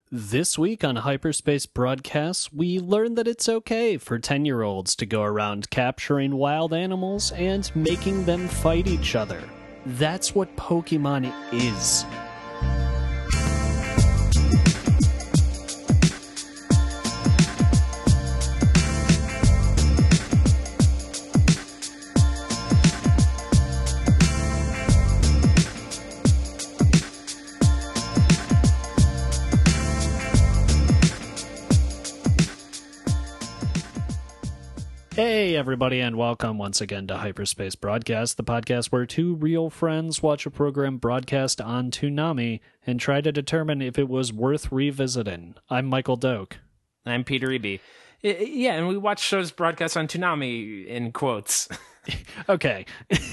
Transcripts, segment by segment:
This week on Hyperspace Broadcasts, we learned that it's okay for 10-year-olds to go around capturing wild animals and making them fight each other. That's what Pokemon is. Hey everybody, and welcome once again to Hyperspace Broadcast, the podcast where two real friends watch a program broadcast on Toonami and try to determine if it was worth revisiting. I'm Michael Doak. I'm Peter Eby. Yeah, and we watch shows broadcast on Toonami, in quotes. Okay.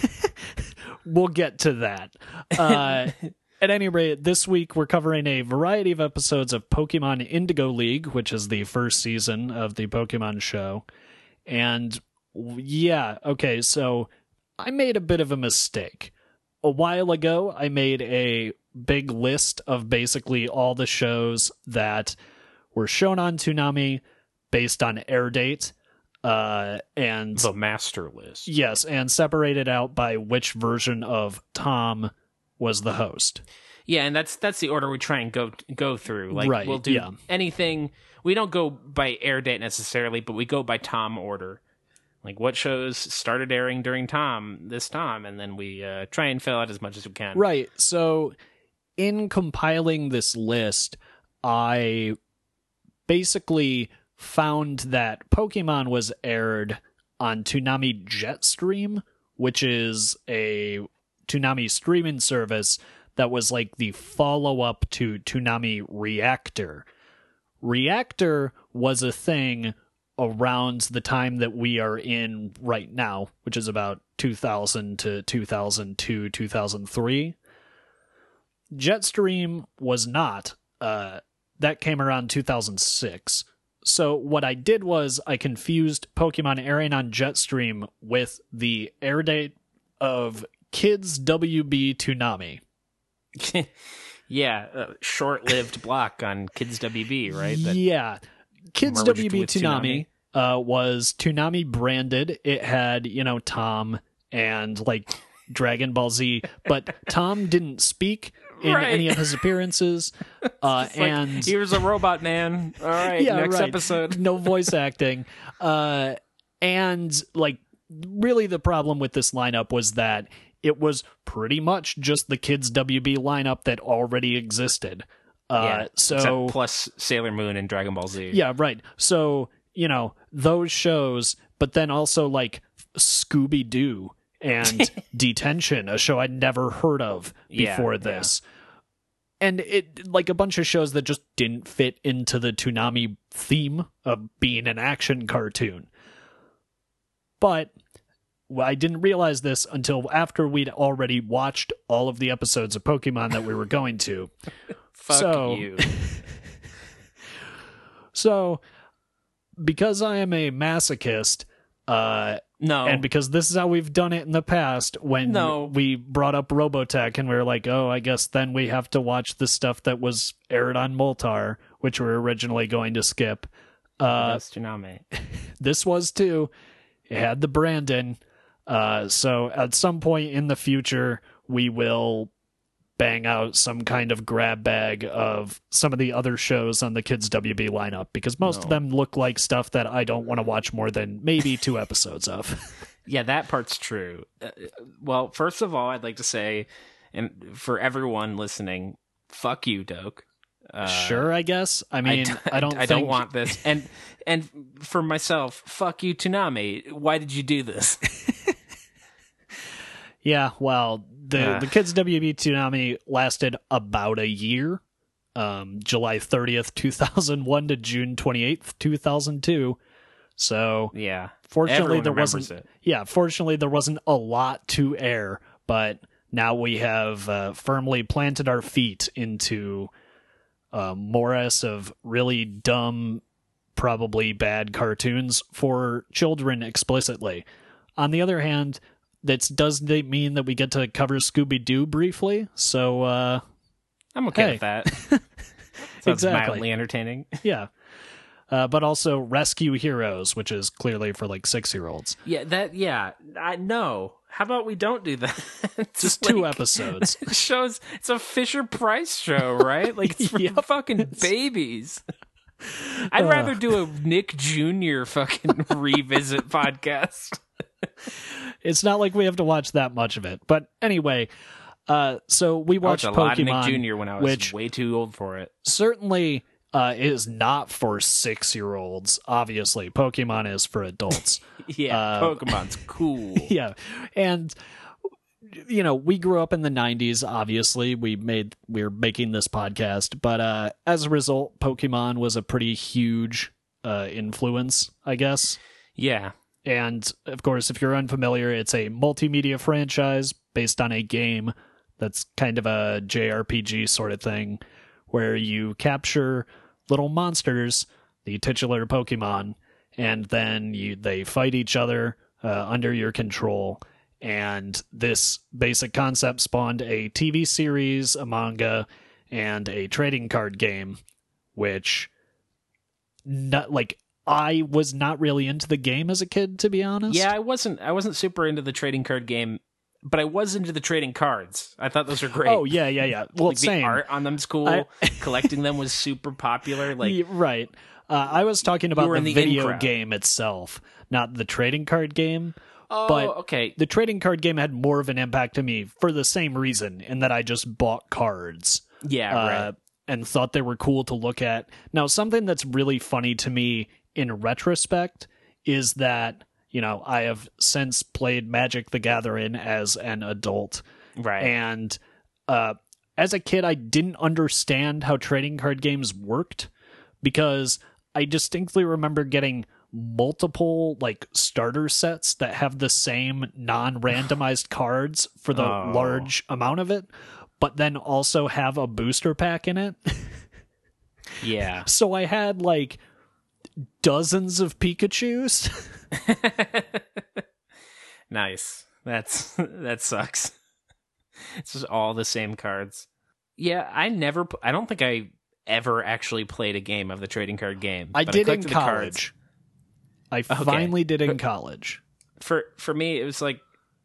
We'll get to that. At any rate, this week we're covering a variety of episodes of Pokemon Indigo League, which is the first season of the Pokemon show. And yeah, okay, so I made a bit of a mistake. A while ago, I made a big list of basically all the shows that were shown on Toonami based on air date. And the master list. Yes, and separated out by which version of Tom was the host. Yeah, and that's the order we try and go through. Like, right, we'll do anything. We don't go by air date necessarily, but we go by Tom order. Like, what shows started airing during this Tom, and then we try and fill out as much as we can. Right, so in compiling this list, I basically found that Pokemon was aired on Toonami Jetstream, which is a Toonami streaming service that was like the follow-up to Toonami Reactor. Reactor was a thing around the time that we are in right now, which is about 2000 to 2002, 2003. Jetstream was not. That came around 2006. So what I did was I confused Pokemon airing on Jetstream with the air date of Kids WB Toonami. Yeah, short-lived block on Kids WB, right? Yeah. Kids merged WB with Toonami was Toonami branded. It had, Tom and, like, Dragon Ball Z, but Tom didn't speak in any of his appearances. And like, here's a robot man. All right, next episode. No voice acting. And, like, really the problem with this lineup was that it was pretty much just the Kids WB lineup that already existed. Except plus Sailor Moon and Dragon Ball Z. Yeah, right. So, those shows, but then also like Scooby-Doo and Detention, a show I'd never heard of before this. Yeah. And it, like, a bunch of shows that just didn't fit into the Toonami theme of being an action cartoon. But I didn't realize this until after we'd already watched all of the episodes of Pokemon that we were going to. Fuck you. So, because I am a masochist, no. And because this is how we've done it in the past, when we brought up Robotech and we were like, oh, I guess then we have to watch the stuff that was aired on Moltar, which we were originally going to skip. That's Toonami. This was too. It had the Brandon. So at some point in the future, we will bang out some kind of grab bag of some of the other shows on the Kids WB lineup, because most of them look like stuff that I don't want to watch more than maybe 2 episodes of. Yeah, that part's true. Well, first of all, I'd like to say, and for everyone listening, fuck you, Doak. Sure, I guess. I mean, I don't want this. And for myself, fuck you, Toonami. Why did you do this? Yeah, well, the Kids WB Toonami lasted about a year. July 30th, 2001 to June 28th, 2002. So, fortunately there wasn't a lot to air, but now we have firmly planted our feet into morass of really dumb, probably bad cartoons for children explicitly. On the other hand, that does mean that we get to cover Scooby-Doo briefly, so I'm okay with that. Sounds mildly entertaining. Yeah. But also Rescue Heroes, which is clearly for like 6-year-olds. I know. How about we don't do that? Just 2 episodes. It's a Fisher Price show, right? Like it's for fucking babies. I'd rather do a Nick Jr. fucking revisit podcast. It's not like we have to watch that much of it. But anyway, so we watched Pokemon. I watched a lot of Nick Jr. when I was way too old for it. Certainly is not for 6-year-olds. Obviously, Pokemon is for adults. Yeah, Pokemon's cool. Yeah, and we grew up in the 90s. Obviously, we're making this podcast, but as a result, Pokemon was a pretty huge influence, I guess. Yeah. And of course, if you're unfamiliar, it's a multimedia franchise based on a game that's kind of a JRPG sort of thing, where you capture little monsters, the titular Pokemon, and then they fight each other under your control. And this basic concept spawned a TV series, a manga, and a trading card game, which I was not really into the game as a kid, to be honest. Yeah, I wasn't super into the trading card game, but I was into the trading cards. I thought those were great. Oh, yeah. Well, like same. The art on them's cool. Collecting them was super popular. Like, right. I was talking about the video game itself, not the trading card game. Oh, but okay. The trading card game had more of an impact to me for the same reason, in that I just bought cards. Yeah, right. And thought they were cool to look at. Now, something that's really funny to me in retrospect is that, I have since played Magic the Gathering as an adult. Right. And as a kid, I didn't understand how trading card games worked, because I distinctly remember getting multiple starter sets that have the same non-randomized cards for the large amount of it, but then also have a booster pack in it. Yeah. So I had dozens of Pikachus. Nice. That sucks. It's just all the same cards. Yeah, I don't think I ever actually played a game of the trading card game. I did in college. I finally did in college. For me, it was like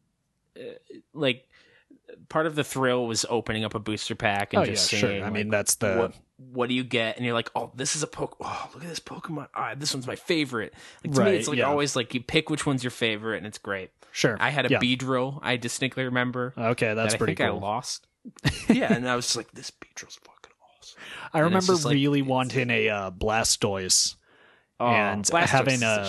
part of the thrill was opening up a booster pack and just seeing. Sure. I mean, that's the what do you get? And you're like, oh, this is look at this Pokemon. This one's my favorite. To me, it's always you pick which one's your favorite, and it's great. Sure. I had a Beedrill. I distinctly remember. Okay, that's pretty cool. I lost. Yeah, and I was just like, this Beedrill's fucking awesome. I remember really wanting a Blastoise. And having a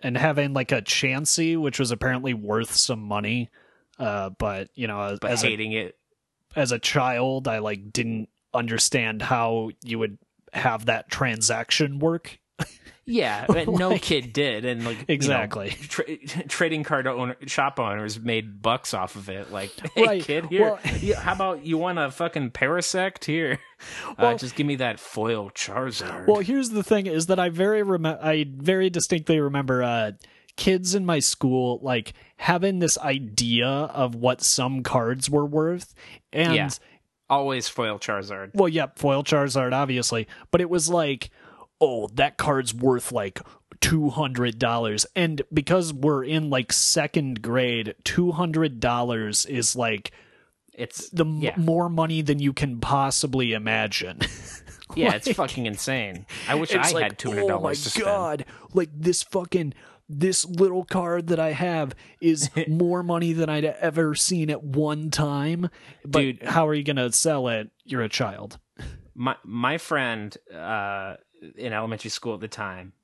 Chansey, which was apparently worth some money, but hating it as a child, I didn't understand how you would have that transaction work. Yeah, no kid did, and exactly. Trading card shop owners made bucks off of it. Hey, right. Kid, here, how about you want a fucking Parasect here? Just give me that foil Charizard. Well, here's the thing: is that I very distinctly remember kids in my school having this idea of what some cards were worth, and always foil Charizard. Well, foil Charizard, obviously, but it was oh, that card's worth $200. And because we're in second grade, $200 is it's more money than you can possibly imagine. Yeah, it's fucking insane. I wish I had $200 to spend. Oh my God, this little card that I have is more money than I'd ever seen at one time. But dude, how are you going to sell it? You're a child. My friend in elementary school at the time,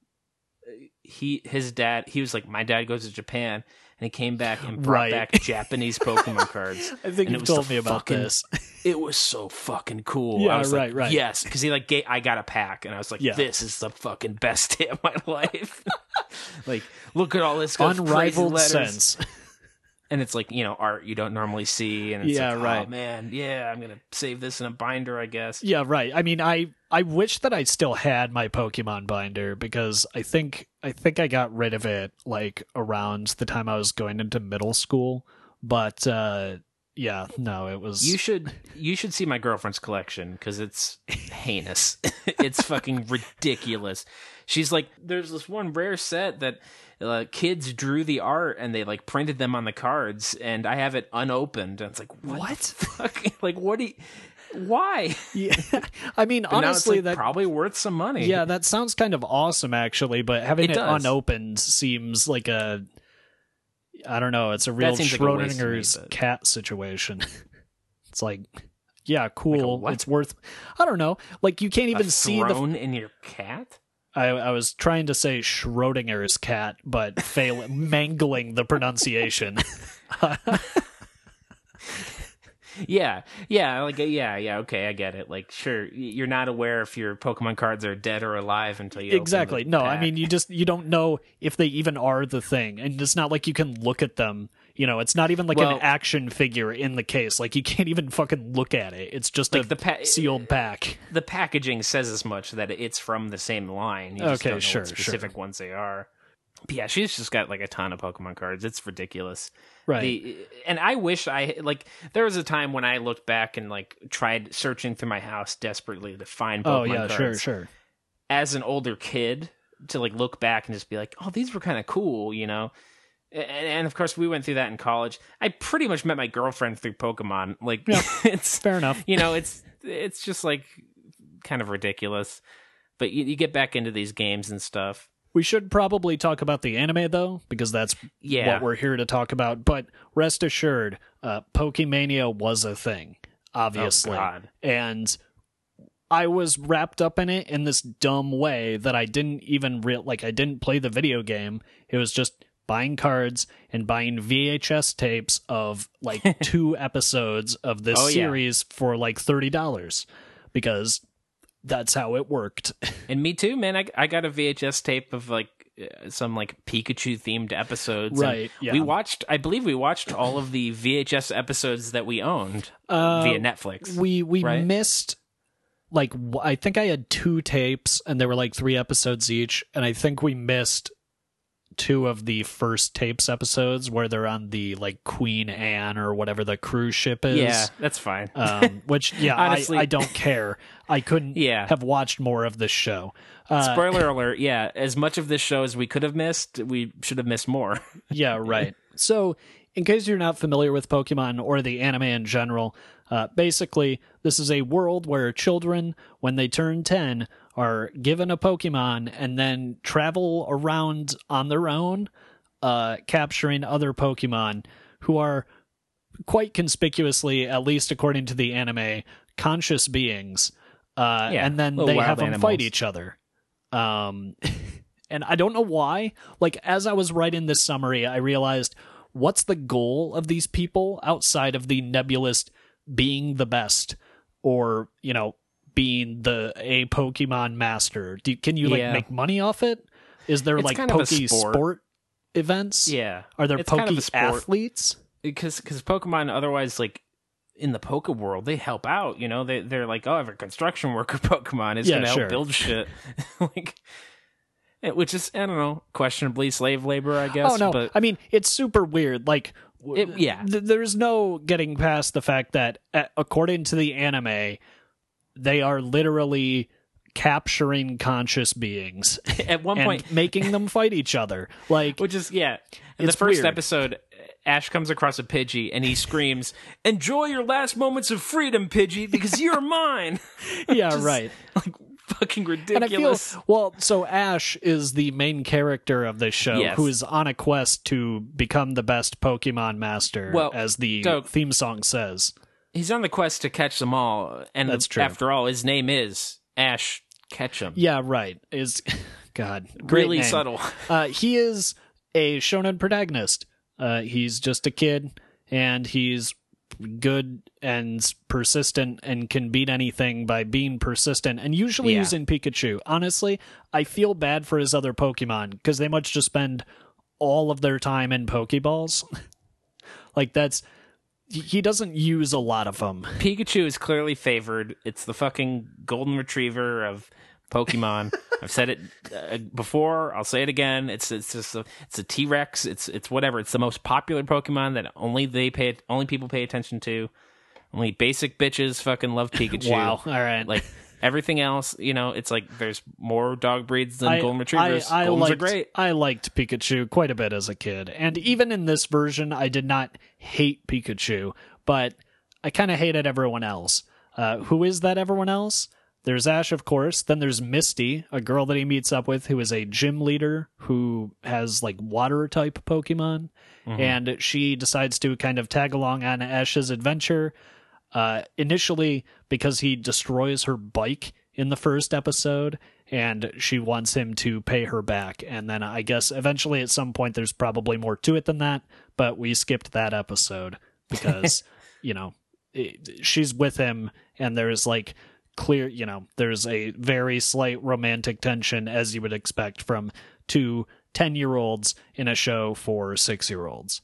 his dad, he was my dad goes to Japan, and he came back and brought back Japanese Pokemon cards. I think you told me about this. It was so fucking cool. Yeah, I was right. Yes, because he I got a pack, and I was this is the fucking best day of my life. Look at all this unrivaled sense. And it's art you don't normally see, and it's oh man, I'm gonna save this in a binder, I guess. Yeah, right. I mean, I wish that I still had my Pokemon binder, because I think I got rid of it around the time I was going into middle school. But yeah, no, it was. You should see my girlfriend's collection because it's heinous. It's fucking ridiculous. She's like, there's this one rare set that kids drew the art and they like printed them on the cards, and I have it unopened. And it's like, what? Fuck? Like, what do you? Why? Yeah, I mean, but honestly, now it's like that probably worth some money. Yeah, that sounds kind of awesome, actually. But having it does. unopened seems like a, I don't know. It's a real Schrodinger's cat situation. It's like, yeah, cool. Like it's worth. I don't know. Like you can't even see the throne in your cat. I was trying to say Schrodinger's cat, but mangling the pronunciation. Yeah, okay, I get it. Like, sure, you're not aware if your Pokemon cards are dead or alive until you exactly. Open the pack. I mean, you don't know if they even are the thing, and it's not like you can look at them. You know, it's not even like an action figure in the case. Like, you can't even fucking look at it. It's just like a sealed pack. The packaging says as much that it's from the same line. You just don't know what specific ones they are. But yeah, she's just got like a ton of Pokemon cards. It's ridiculous. Right. And I wish there was a time when I looked back and like tried searching through my house desperately to find Pokemon cards. Sure. As an older kid, to like look back and just be like, oh, these were kind of cool, you know? And of course, we went through that in college. I pretty much met my girlfriend through Pokemon. Like, yeah, it's fair enough. You know, it's just like kind of ridiculous. But you get back into these games and stuff. We should probably talk about the anime, though, because that's what we're here to talk about. But rest assured, Pokemania was a thing, obviously. Oh, God. And I was wrapped up in it in this dumb way that I didn't even I didn't play the video game. It was just buying cards and buying VHS tapes of like 2 episodes of this series for like $30 because that's how it worked. And me too, man. I got a VHS tape of like some like Pikachu themed episodes. Right. Yeah. I believe we watched all of the VHS episodes that we owned via Netflix. We missed like, I think I had 2 tapes and there were like 3 episodes each. And I think we missed 2 of the first tapes episodes where they're on the like Queen Anne or whatever the cruise ship is. Yeah, that's fine. Which, yeah, honestly, I don't care. I couldn't have watched more of this show. Spoiler alert, yeah. As much of this show as we could have missed, we should have missed more. Yeah, right. So, in case you're not familiar with Pokemon or the anime in general, basically, this is a world where children, when they turn 10, are given a Pokemon and then travel around on their own, capturing other Pokemon who are quite conspicuously, at least according to the anime, conscious beings. And then they have them fight each other. And I don't know why. Like, as I was writing this summary, I realized, what's the goal of these people outside of the nebulous being the best or, you know, being a Pokemon master? Can you like make money off it? Is there like sport events? Yeah. Are there athletes? Because Pokemon otherwise, like, in the Poke world, they help out, you know? They're like, oh, every construction worker Pokemon is going to help build shit. Like, which is, I don't know, questionably slave labor, I guess. Oh, no. But I mean, it's super weird. Like, there's no getting past the fact that, according to the anime, they are literally capturing conscious beings at one point, making them fight each other. Like, which is in the first episode, Ash comes across a Pidgey and he screams, "Enjoy your last moments of freedom, Pidgey, because you're mine." Yeah, right. Like, fucking ridiculous. And I feel, so Ash is the main character of this show, who is on a quest to become the best Pokemon master, as the theme song says. He's on the quest to catch them all, and that's true. After all, his name is Ash Ketchum. Yeah, right. God, great really name. subtle. He is a shonen protagonist. He's just a kid, and he's good and persistent and can beat anything by being persistent and usually using Pikachu. Honestly, I feel bad for his other Pokemon because they must just spend all of their time in Pokeballs. Like, he doesn't use a lot of them. Pikachu is clearly favored. It's the fucking golden retriever of Pokemon. I've said it before. I'll say it again. It's a T-Rex. It's whatever. It's the most popular Pokemon that only people pay attention to. Only basic bitches fucking love Pikachu. Wow. All right. Like everything else, it's like there's more dog breeds than golden retrievers. Goldens are great. I liked Pikachu quite a bit as a kid, and even in this version, I did not hate Pikachu, but I kind of hated everyone else. Who is that everyone else? There's Ash, of course. Then there's Misty, a girl that he meets up with who is a gym leader who has like water-type Pokemon. Mm-hmm. And she decides to kind of tag along on Ash's adventure. Initially, because he destroys her bike in the first episode, and she wants him to pay her back. And then I guess eventually at some point there's probably more to it than that, but we skipped that episode because, she's with him and there's like clear, there's a very slight romantic tension as you would expect from two 10-year-olds in a show for 6-year-olds.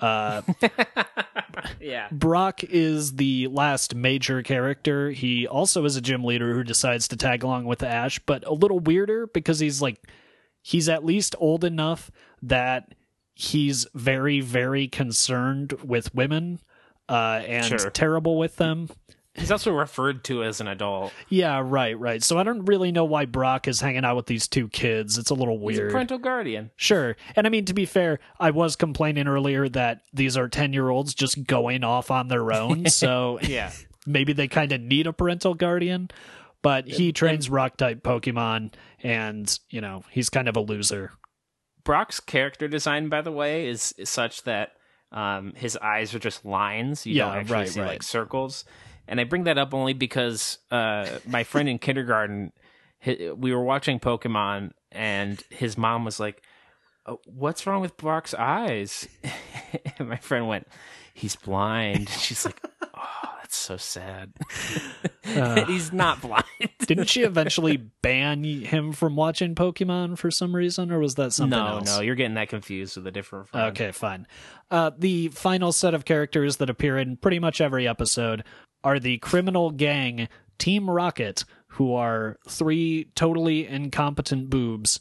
Yeah. Brock is the last major character. He also is a gym leader who decides to tag along with Ash, but a little weirder because he's at least old enough that he's very, very concerned with women and terrible with them. He's also referred to as an adult. Yeah, right. So I don't really know why Brock is hanging out with these two kids. It's a little weird. He's a parental guardian. Sure. And I mean, to be fair, I was complaining earlier that these are 10-year-olds just going off on their own. So yeah, maybe they kind of need a parental guardian. But he trains rock-type Pokemon, and, he's kind of a loser. Brock's character design, by the way, is such that his eyes are just lines. You don't actually see like circles. And I bring that up only because my friend in kindergarten, we were watching Pokemon, and his mom was like, "What's wrong with Brock's eyes?" And my friend went, "He's blind." She's like, "Oh, that's so sad." He's not blind. Didn't she eventually ban him from watching Pokemon for some reason, or was that something else? No, you're getting that confused with a different friend. Okay, fine. The final set of characters that appear in pretty much every episode are the criminal gang Team Rocket, who are 3 totally incompetent boobs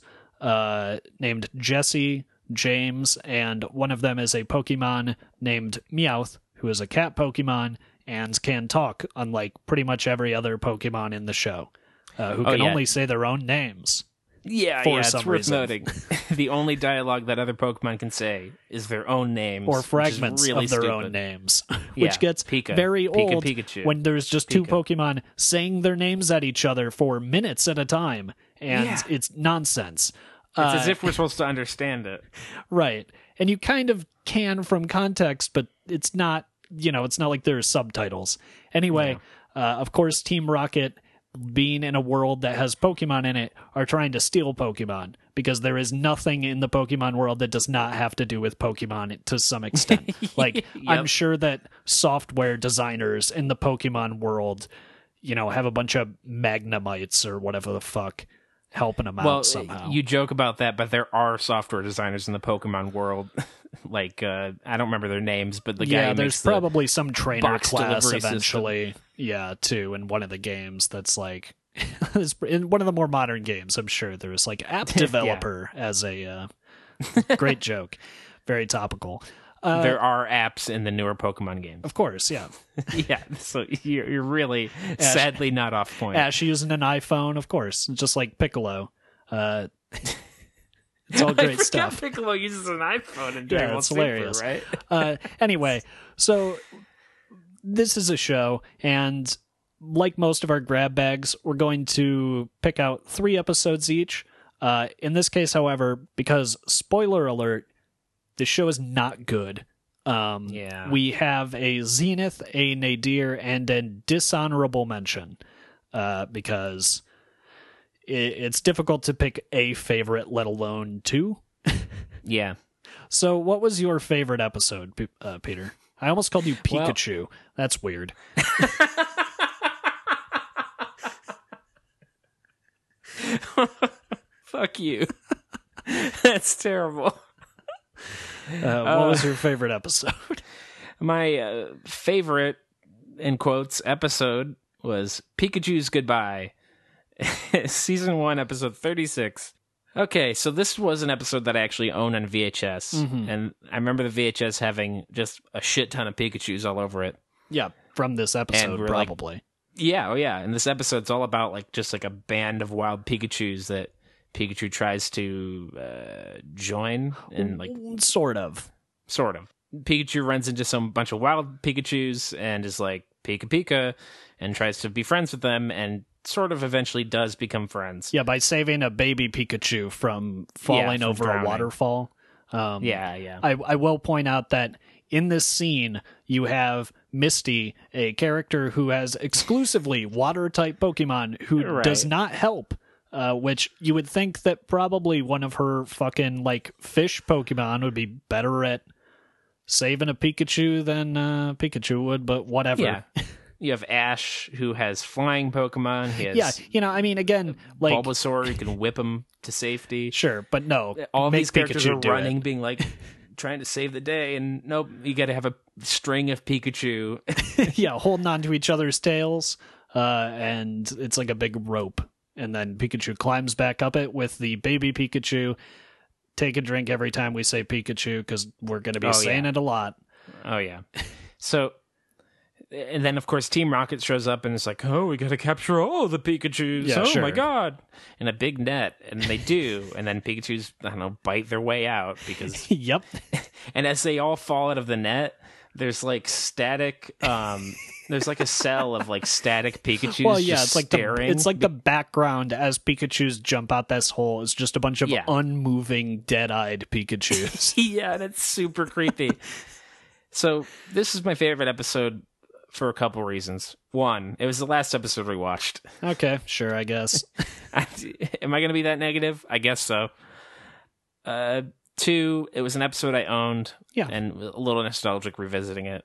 named Jesse, James, and one of them is a Pokemon named Meowth, who is a cat Pokemon and can talk, unlike pretty much every other Pokemon in the show, who can only say their own names. Yeah, it's worth noting. The only dialogue that other Pokemon can say is their own names. Or fragments really of their stupid. own names, which gets very old when there's just 2 Pokemon saying their names at each other for minutes at a time, and it's nonsense. It's as if we're supposed to understand it. Right. And you kind of can from context, but it's not, it's not like there's subtitles. Anyway, of course, Team Rocket, being in a world that has Pokemon in it, are trying to steal Pokemon because there is nothing in the Pokemon world that does not have to do with Pokemon to some extent. Like, I'm sure that software designers in the Pokemon world, have a bunch of Magnemites or whatever the fuck helping them out somehow. You joke about that, but there are software designers in the Pokemon world. Like, I don't remember their names, but the guy who there's makes probably some trainer class eventually. System. Yeah, too, in one of the games that's like in one of the more modern games, I'm sure there's like app developer as a great joke. Very topical. There are apps in the newer Pokemon games. Of course, yeah. Yeah, so you're really sadly not off point. Ash using an iPhone, of course, just like Piccolo. It's all great stuff. Piccolo uses an iPhone and Dragon Ball it's Super, hilarious. Right? Anyway, so this is a show, and like most of our grab bags, we're going to pick out 3 episodes each. In this case, however, because spoiler alert, the show is not good. We have a Zenith, a Nadir, and a dishonorable mention because it's difficult to pick a favorite, let alone 2. Yeah. So what was your favorite episode, Peter? I almost called you Pikachu. That's weird. Fuck you. That's terrible. What was your favorite episode? My favorite, in quotes, episode was Pikachu's Goodbye. Season 1, episode 36. Okay, so this was an episode that I actually own on VHS, and I remember the VHS having just a shit ton of Pikachus all over it. Yeah, from this episode, probably. Like, yeah, and this episode's all about like just like a band of wild Pikachus that Pikachu tries to join, and like sort of. Pikachu runs into some bunch of wild Pikachus and is like Pika Pika, and tries to be friends with them, and sort of eventually does become friends. Yeah, by saving a baby Pikachu from falling over drowning. A waterfall. Yeah. I will point out that in this scene, you have Misty, a character who has exclusively water-type Pokemon who does not help, which you would think that probably one of her fucking, like, fish Pokemon would be better at saving a Pikachu than Pikachu would, but whatever. Yeah. You have Ash, who has flying Pokemon. He has again, like Bulbasaur, you can whip him to safety. Sure, but no. All these characters are running, being like, trying to save the day, and nope, you got to have a string of Pikachu. Yeah, holding on to each other's tails, and it's like a big rope. And then Pikachu climbs back up it with the baby Pikachu. Take a drink every time we say Pikachu, because we're going to be saying it a lot. Oh, yeah. So... And then, of course, Team Rocket shows up and it's like, oh, we got to capture all the Pikachus. Yeah, oh, my God. In a big net. And they do. And then Pikachus, I don't know, bite their way out because... Yep. And as they all fall out of the net, there's like static... there's like a cell of like static Pikachus it's like staring. It's like the background as Pikachus jump out this hole. It's just a bunch of unmoving, dead-eyed Pikachus. Yeah, and it's super creepy. So this is my favorite episode for a couple reasons. One, it was the last episode we watched. Okay, sure, I guess. Am I going to be that negative? I guess so. Two, it was an episode I owned, and a little nostalgic revisiting it.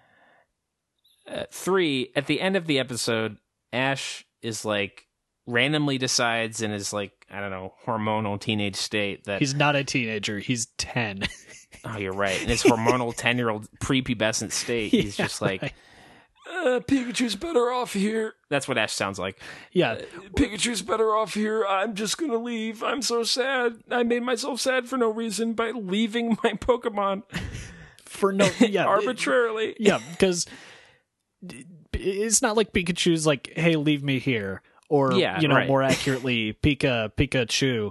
Three, at the end of the episode, Ash is like, randomly decides in his like, I don't know, hormonal teenage state that... He's not a teenager, he's 10. Oh, you're right. In his hormonal 10-year-old prepubescent state, he's just like... Right. Pikachu's better off here. That's what Ash sounds like. Yeah. Pikachu's better off here. I'm just going to leave. I'm so sad. I made myself sad for no reason by leaving my Pokemon. Arbitrarily. Yeah, because it's not like Pikachu's like, hey, leave me here. Or, more accurately, Pikachu.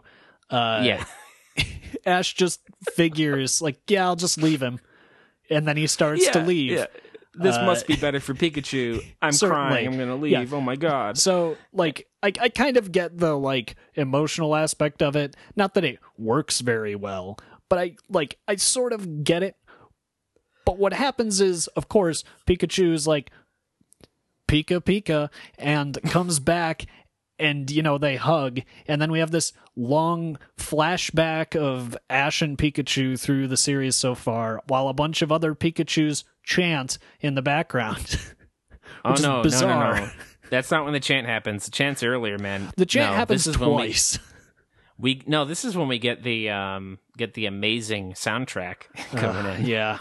Ash just figures, like, I'll just leave him. And then he starts to leave. Yeah. This must be better for Pikachu. I'm crying. I'm going to leave. Yeah. Oh, my God. So, like, I kind of get the, like, emotional aspect of it. Not that it works very well, but I sort of get it. But what happens is, of course, Pikachu's like, Pika Pika, and comes back, and, they hug. And then we have this long flashback of Ash and Pikachu through the series so far, while a bunch of other Pikachus chant in the background. No. That's not when the chant happens. The chant's earlier, man. The chant happens twice. This is when we get the amazing soundtrack coming in. Yeah.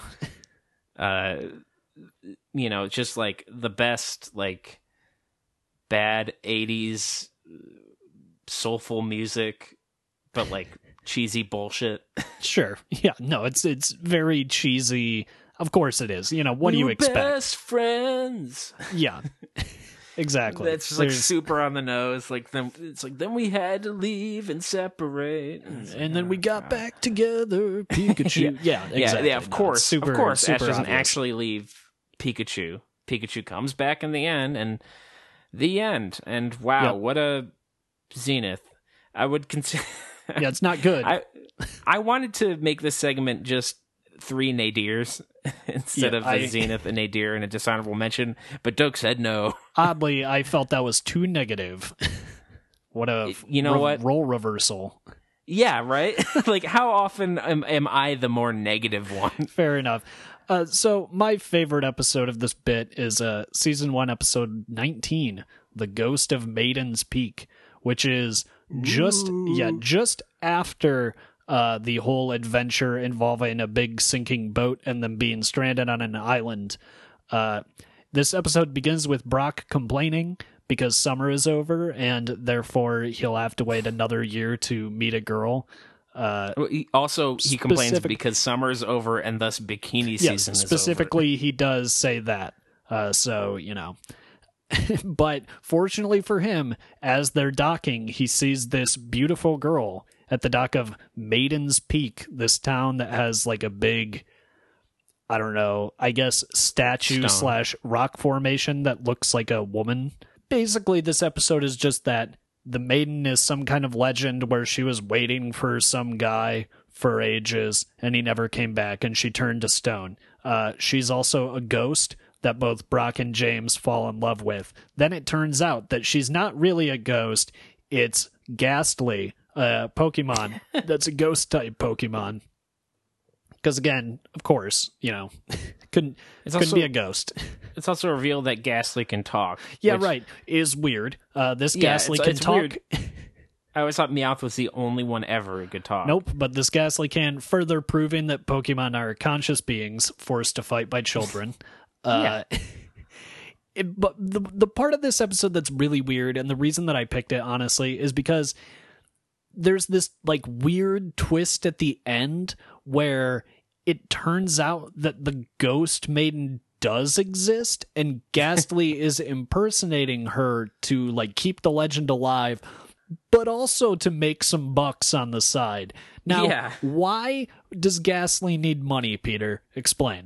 Just like the best, like, bad 80s soulful music, but like cheesy bullshit. Sure. Yeah. No, it's very cheesy. Of course it is. What do you expect? Best friends. Yeah. Exactly. That's just like super on the nose. Like then we had to leave and separate, and then we got back together. Pikachu. Yeah. Exactly. Yeah. Of course. Ash doesn't actually leave Pikachu. Pikachu comes back in the end, and the end. And wow, what a zenith! I would consider. Yeah, it's not good. I wanted to make this segment just 3 nadirs instead of a zenith, a nadir, and a dishonorable mention, but Doak said no. Oddly, I felt that was too negative. What a role reversal. Yeah, right? Like, how often am I the more negative one? Fair enough. So my favorite episode of this bit is season 1, episode 19, The Ghost of Maiden's Peak, which is just after the whole adventure involving a big sinking boat and them being stranded on an island. This episode begins with Brock complaining because summer is over, and therefore he'll have to wait another year to meet a girl. He complains because summer's over and thus bikini season is specifically, over. He does say that. So, but fortunately for him, as they're docking, he sees this beautiful girl at the dock of Maiden's Peak, this town that has like a big, I don't know, I guess statue / rock formation that looks like a woman. Basically, this episode is just that the Maiden is some kind of legend where she was waiting for some guy for ages and he never came back and she turned to stone. She's also a ghost that both Brock and James fall in love with. Then it turns out that she's not really a ghost. It's Ghastly, a Pokemon that's a ghost-type Pokemon. Because again, of course, couldn't be a ghost. It's also revealed that Ghastly can talk. Yeah, right. Is weird. This Ghastly can talk. Weird. I always thought Meowth was the only one ever who could talk. Nope, but this Ghastly can, further proving that Pokemon are conscious beings forced to fight by children. But the part of this episode that's really weird, and the reason that I picked it, honestly, is because there's this like weird twist at the end where it turns out that the Ghost Maiden does exist and Ghastly is impersonating her to like keep the legend alive, but also to make some bucks on the side. Now, Why does Ghastly need money, Peter? Explain.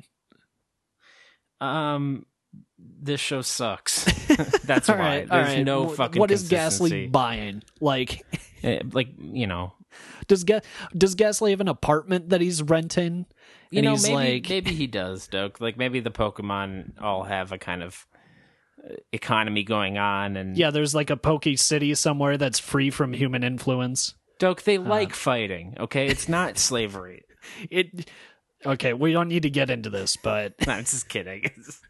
This show sucks. That's why. There's no fucking What is Ghastly buying? Does Ghastly have an apartment that he's renting? Maybe he does, Doak. Like maybe the Pokemon all have a kind of economy going on, and there's like a Poke City somewhere that's free from human influence. Doak, they like fighting. Okay, it's not slavery. Okay, we don't need to get into this, but I'm just kidding.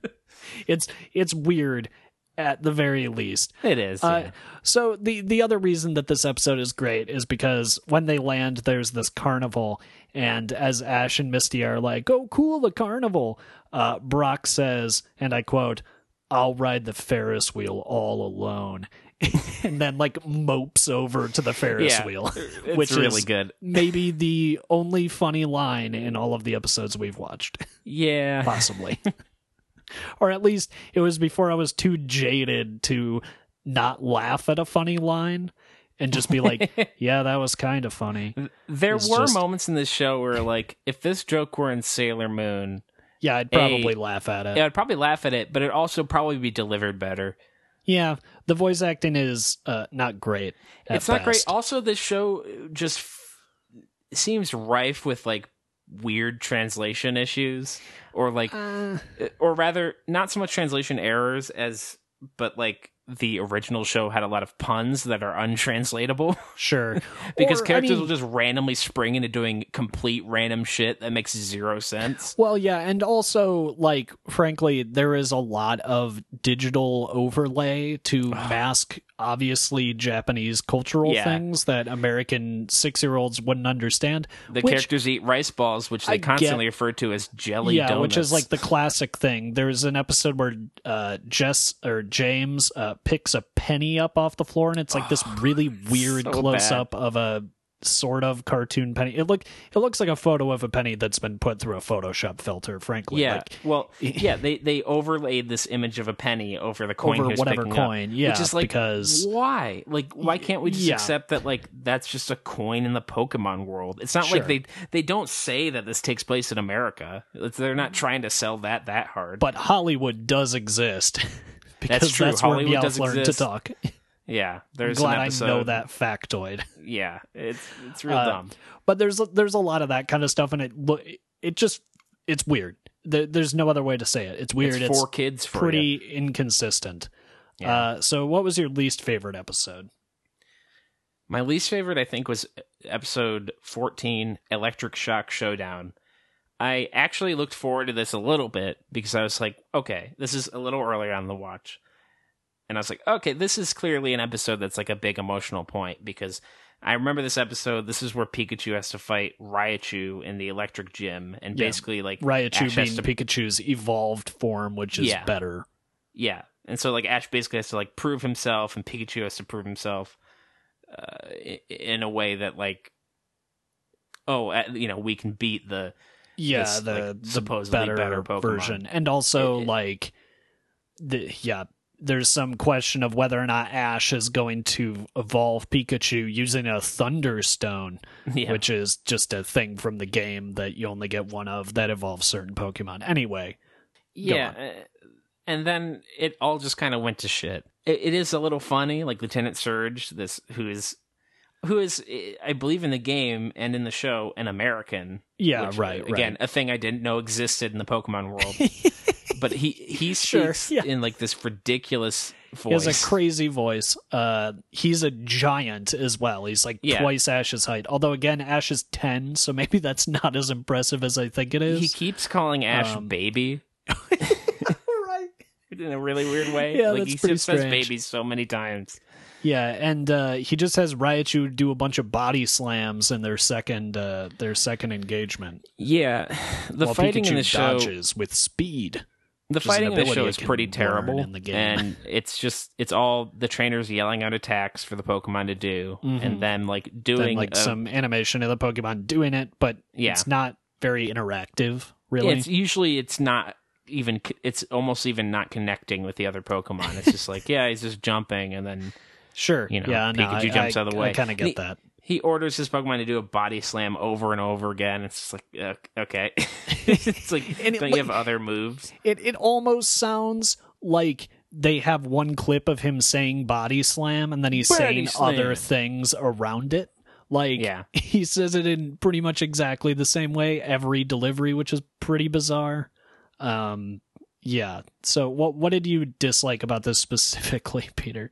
It's weird at the very least. It is. So the other reason that this episode is great is because when they land, there's this carnival, and as Ash and Misty are like, "Oh, cool, the carnival," Brock says, and I quote, "I'll ride the Ferris wheel all alone." And then like mopes over to the Ferris wheel, which really is good. Maybe the only funny line in all of the episodes we've watched. Yeah, possibly. Or at least it was before I was too jaded to not laugh at a funny line and just be like, yeah, that was kind of funny. There were moments in this show where, like, if this joke were in Sailor Moon... Yeah, I'd probably laugh at it. Yeah, I'd probably laugh at it, but it'd also probably be delivered better. Yeah, the voice acting is not great. It's not great. Also, this show just seems rife with, like, weird translation issues, or like or rather not so much translation errors but like the original show had a lot of puns that are untranslatable. Sure. Because characters will just randomly spring into doing complete random shit that makes zero sense. Well, yeah, and also, like, frankly, there is a lot of digital overlay to mask, obviously, Japanese cultural things that American 6-year-olds wouldn't understand. The characters eat rice balls, which they constantly refer to as jelly donuts. Which is like the classic thing. There's an episode where James picks a penny up off the floor, and it's like this really weird close-up of a sort of cartoon penny. It looks like a photo of a penny that's been put through a Photoshop filter, frankly. Yeah, they overlaid this image of a penny over the coin, over whatever coin. Yeah, which is like, because why? Like, why can't we just accept that? Like, that's just a coin in the Pokemon world. It's not like they don't say that this takes place in America. They're not trying to sell that hard. But Hollywood does exist. Because that's true. That's Hollywood where does learned exist. to talk. Yeah, there's I'm glad an episode. I know that factoid. Yeah, it's real dumb. But there's a lot of that kind of stuff, and it's weird. There's no other way to say it. It's weird. It's for kids. Pretty inconsistent. Yeah. So what was your least favorite episode? My least favorite, I think, was episode 14, Electric Shock Showdown. I actually looked forward to this a little bit because I was like, okay, this is a little earlier on the watch. And I was like, okay, this is clearly an episode that's like a big emotional point, because I remember this episode. This is where Pikachu has to fight Raichu in the electric gym, and basically like Raichu being Pikachu's evolved form, which is better. Yeah. And so like Ash basically has to like prove himself, and Pikachu has to prove himself in a way that like, we can beat the supposedly better Pokemon version, and also there's some question of whether or not Ash is going to evolve Pikachu using a Thunderstone, which is just a thing from the game that you only get one of that evolves certain Pokemon. Anyway, and then it all just kind of went to shit. It is a little funny, like Lieutenant Surge, who is, I believe in the game and in the show, an American. Yeah, which, right. Again, a thing I didn't know existed in the Pokemon world. But he speaks in like this ridiculous voice. He has a crazy voice. He's a giant as well. He's like twice Ash's height. Although again, Ash is 10, so maybe that's not as impressive as I think it is. He keeps calling Ash baby. Right. In a really weird way. Yeah, like that's he pretty just says strange. baby so many times. Yeah, and he just has Raichu do a bunch of body slams in their second engagement. Yeah, the while fighting Pikachu in the show dodges with speed. The fighting in the show is can pretty learn terrible, in the game. and it's all the trainers yelling out attacks for the Pokemon to do, and then like doing some animation of the Pokemon doing it, but it's not very interactive. Really, it's not even. It's almost even not connecting with the other Pokemon. It's just like he's just jumping, and then Pikachu jumps out of the way. I kind of get that. He orders his Pokemon to do a body slam over and over again. It's just like, okay. It's like, don't you have other moves? It almost sounds like they have one clip of him saying body slam, and then he's saying other things around it. Like, he says it in pretty much exactly the same way every delivery, which is pretty bizarre. So what did you dislike about this specifically, Peter?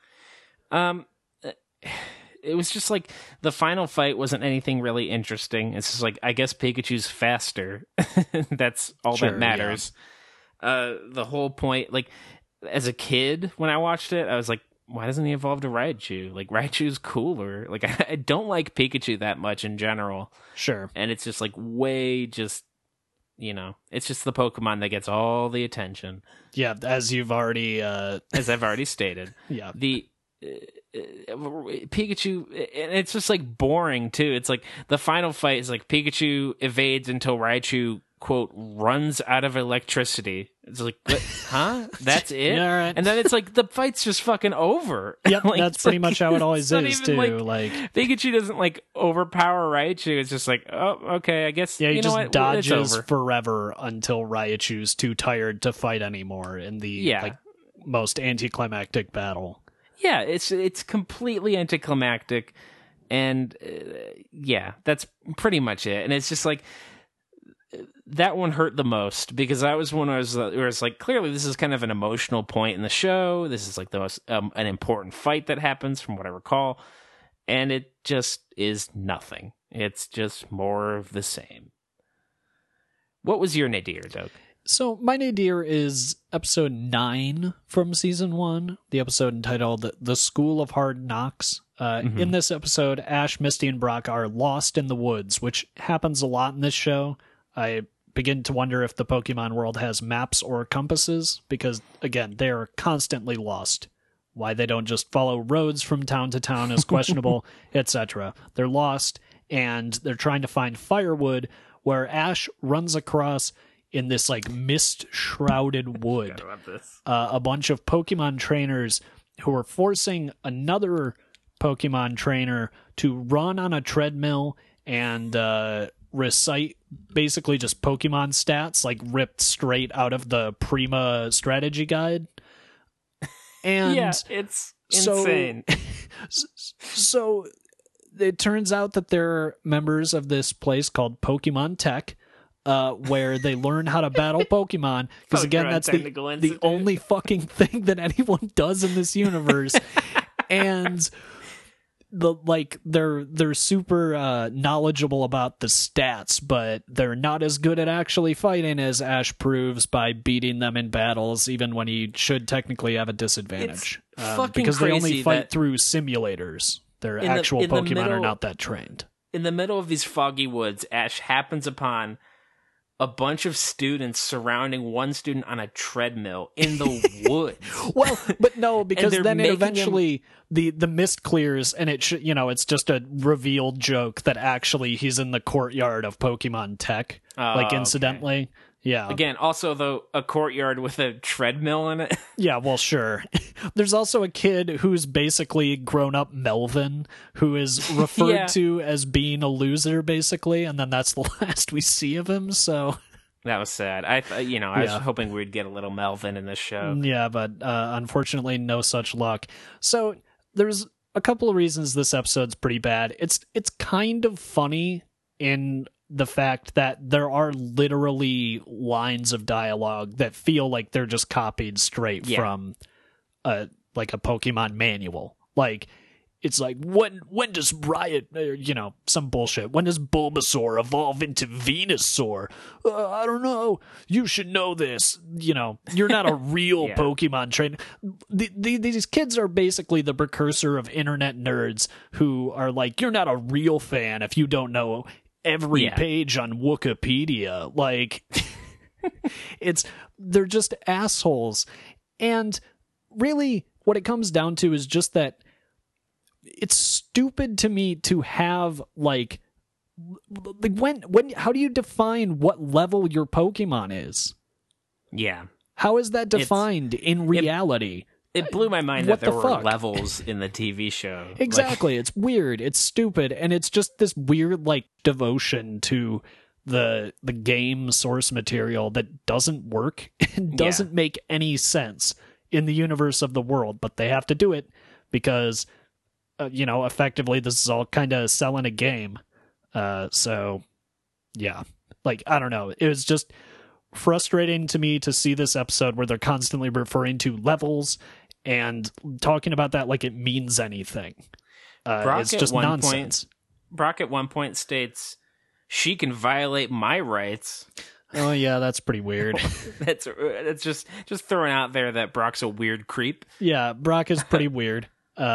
It was just like the final fight wasn't anything really interesting. It's just like, I guess Pikachu's faster. That's all that matters. The whole point, like as a kid when I watched it, I was like, why doesn't he evolve to Raichu? Like Raichu's cooler. Like I don't like Pikachu that much in general. Sure. And it's just like it's just the Pokemon that gets all the attention. Yeah, as I've already stated. Yeah. The Pikachu, and it's just like boring too. It's like the final fight is like Pikachu evades until Raichu quote runs out of electricity. It's like, what? Huh? That's it? Yeah, right. And then it's like the fight's just fucking over. Yep, like, that's pretty much how it always is too. Like Pikachu doesn't like overpower Raichu. It's just like, oh, okay, I guess. Yeah, he just dodges forever until Raichu's too tired to fight anymore in the most anticlimactic battle. Yeah, it's completely anticlimactic, and that's pretty much it. And it's just like that one hurt the most because that was when I was where it's like clearly this is kind of an emotional point in the show. This is like the most an important fight that happens from what I recall, and it just is nothing. It's just more of the same. What was your nadir, Doug? So my nadir is episode 9 from season 1, the episode entitled The School of Hard Knocks. In this episode, Ash, Misty, and Brock are lost in the woods, which happens a lot in this show. I begin to wonder if the Pokemon world has maps or compasses, because, again, they are constantly lost. Why they don't just follow roads from town to town is questionable, etc. They're lost, and they're trying to find firewood, where Ash runs across in this like mist-shrouded wood a bunch of Pokemon trainers who are forcing another Pokemon trainer to run on a treadmill and recite basically just Pokemon stats, like ripped straight out of the Prima strategy guide. And it's insane. So it turns out that they're members of this place called Pokemon Tech, where they learn how to battle Pokemon. Because again, that's the only fucking thing that anyone does in this universe. And they're super knowledgeable about the stats, but they're not as good at actually fighting, as Ash proves by beating them in battles, even when he should technically have a disadvantage. Because they only fight through simulators. Their actual Pokemon are not that trained. In the middle of these foggy woods, Ash happens upon a bunch of students surrounding one student on a treadmill in the woods. Well, but no, because then it eventually the mist clears and it's just a revealed joke that actually he's in the courtyard of Pokemon Tech, incidentally. Okay. Yeah. Again, also though, a courtyard with a treadmill in it. Yeah, well, sure. There's also a kid who's basically grown up Melvin, who is referred to as being a loser, basically, and then that's the last we see of him. So that was sad. I was hoping we'd get a little Melvin in this show. Yeah, but unfortunately, no such luck. So there's a couple of reasons this episode's pretty bad. It's kind of funny in the fact that there are literally lines of dialogue that feel like they're just copied straight from a Pokemon manual. Like, it's like, when does Riot, some bullshit. When does Bulbasaur evolve into Venusaur? I don't know. You should know this. You're not a real Pokemon trainer. These kids are basically the precursor of internet nerds who are like, you're not a real fan if you don't know every page on Wikipedia. Like, they're just assholes. And really, what it comes down to is just that it's stupid to me to have when how do you define what level your Pokemon is? Yeah. How is that defined in reality? It blew my mind that there were levels in the TV show. Exactly. It's weird. It's stupid. And it's just this weird, devotion to the game source material that doesn't work and doesn't make any sense in the universe of the world. But they have to do it because, effectively, this is all kind of selling a game. So, yeah. I don't know. It was just frustrating to me to see this episode where they're constantly referring to levels and talking about that like it means anything. It's just nonsense. Brock at one point states, she can violate my rights. Oh yeah, that's pretty weird. That's just throwing out there that Brock's a weird creep. Yeah, Brock is pretty weird.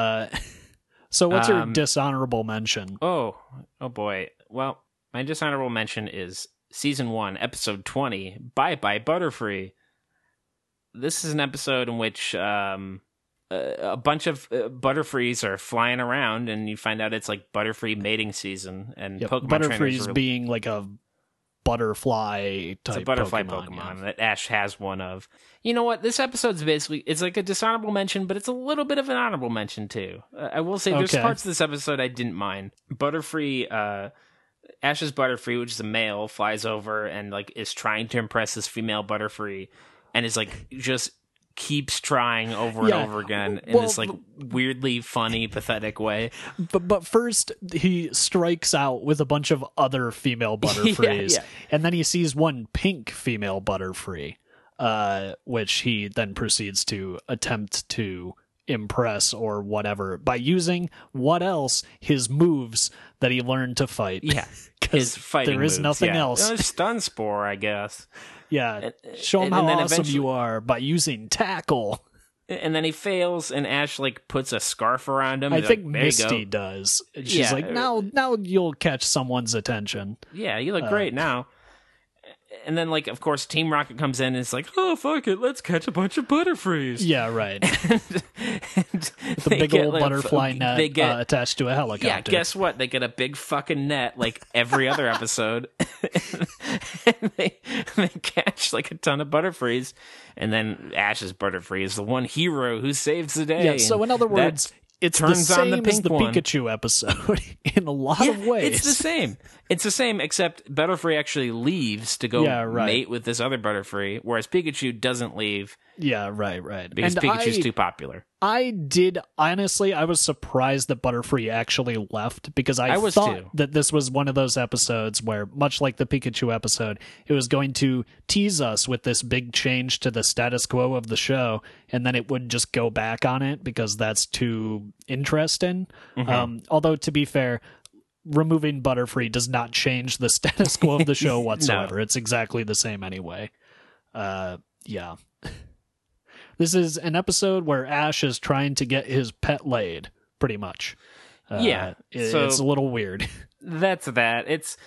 So what's your dishonorable mention? Oh boy. Well, my dishonorable mention is Season 1, Episode 20, Bye Bye Butterfree. This is an episode in which a bunch of Butterfrees are flying around, and you find out it's Butterfree mating season. And Pokemon Butterfree's being a butterfly type. It's a butterfly Pokemon that Ash has one of. You know what? This episode's basically, it's like a dishonorable mention, but it's a little bit of an honorable mention too. I will say there's parts of this episode I didn't mind. Butterfree, Ash's Butterfree, which is a male, flies over and is trying to impress this female Butterfree, and is just keeps trying over and over again in this weirdly funny, pathetic way. But first he strikes out with a bunch of other female Butterfrees, and then he sees one pink female Butterfree, which he then proceeds to attempt to impress or whatever by using his moves that he learned to fight. Yeah, his fighting there is moves, nothing else. Stun Spore, I guess. Yeah, show him how awesome you are by using Tackle. And then he fails, and Ash puts a scarf around him. I think Misty does. She's now you'll catch someone's attention. Yeah, you look great now. And then, of course, Team Rocket comes in and is like, oh, fuck it, let's catch a bunch of Butterfrees. Yeah, right. The big old butterfly net attached to a helicopter. Yeah, guess what? They get a big fucking net like every other episode. And they catch a ton of Butterfrees. And then Ash's Butterfree is the one hero who saves the day. Yeah, so in other words, it's the same as the Pikachu episode in a lot of ways. It's the same. It's the same, except Butterfree actually leaves to go mate with this other Butterfree, whereas Pikachu doesn't leave. Yeah, right. Because Pikachu's too popular. I was surprised that Butterfree actually left, because I thought that this was one of those episodes where, much like the Pikachu episode, it was going to tease us with this big change to the status quo of the show, and then it would just go back on it because that's too interesting. Mm-hmm. Although, to be fair, removing Butterfree does not change the status quo of the show whatsoever. No. It's exactly the same anyway. Yeah. This is an episode where Ash is trying to get his pet laid, pretty much. It's a little weird. That's that.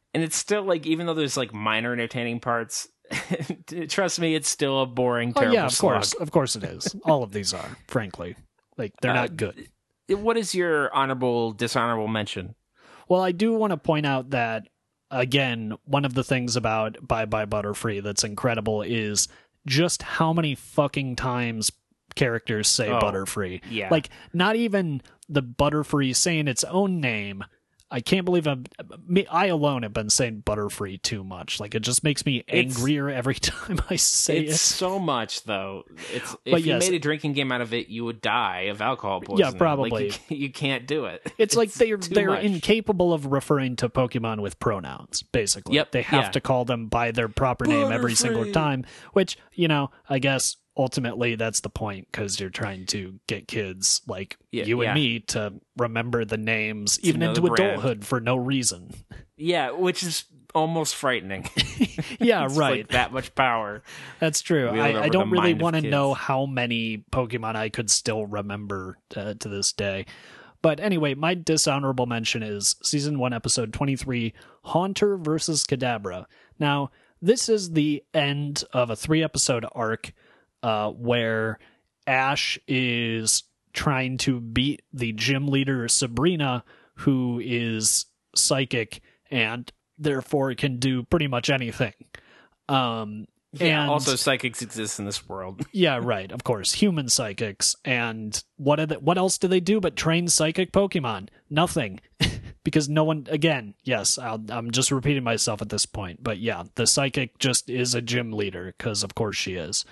And it's still like, even though there's like minor entertaining parts, trust me, it's still a boring, terrible yeah, slog. Of course it is. All of these are, frankly. Like, they're not good. What is your honorable, dishonorable mention? Well, I do want to point out that, again, one of the things about Bye Bye Butterfree that's incredible is just how many fucking times characters say Butterfree. Yeah. Like, not even the Butterfree saying its own name. I can't believe I alone have been saying Butterfree too much. Like, it just makes me angrier every time I say it. It's so much, though. If you made a drinking game out of it, you would die of alcohol poisoning. Yeah, probably. Like, you can't do it. It's like they're incapable of referring to Pokemon with pronouns, basically. Yep. They have to call them by their proper name every single time, which, I guess ultimately that's the point, because you're trying to get kids like you and me to remember the names even into adulthood for no reason. Yeah, which is almost frightening. Yeah, it's right. Like that much power. That's true. I don't really want to know how many Pokemon I could still remember to this day. But anyway, my dishonorable mention is Season 1, Episode 23, Haunter versus Kadabra. Now, this is the end of a 3-episode arc where Ash is trying to beat the gym leader Sabrina, who is psychic and therefore can do pretty much anything. And also psychics exist in this world. Yeah, right. Of course, human psychics. And what else do they do but train psychic Pokemon? Nothing. Because no one, again, yes, I'm just repeating myself at this point. But yeah, the psychic just is a gym leader, because of course she is.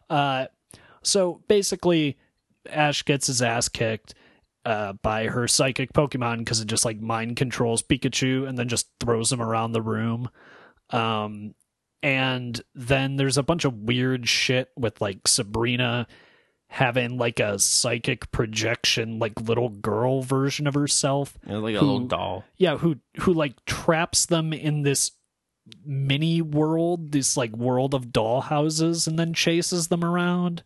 So basically, Ash gets his ass kicked by her psychic Pokemon, because it just like mind controls Pikachu and then just throws him around the room. And then there's a bunch of weird shit with like Sabrina having like a psychic projection, like little girl version of herself, like a little doll. Yeah, who like traps them in this mini world, this like world of doll houses, and then chases them around.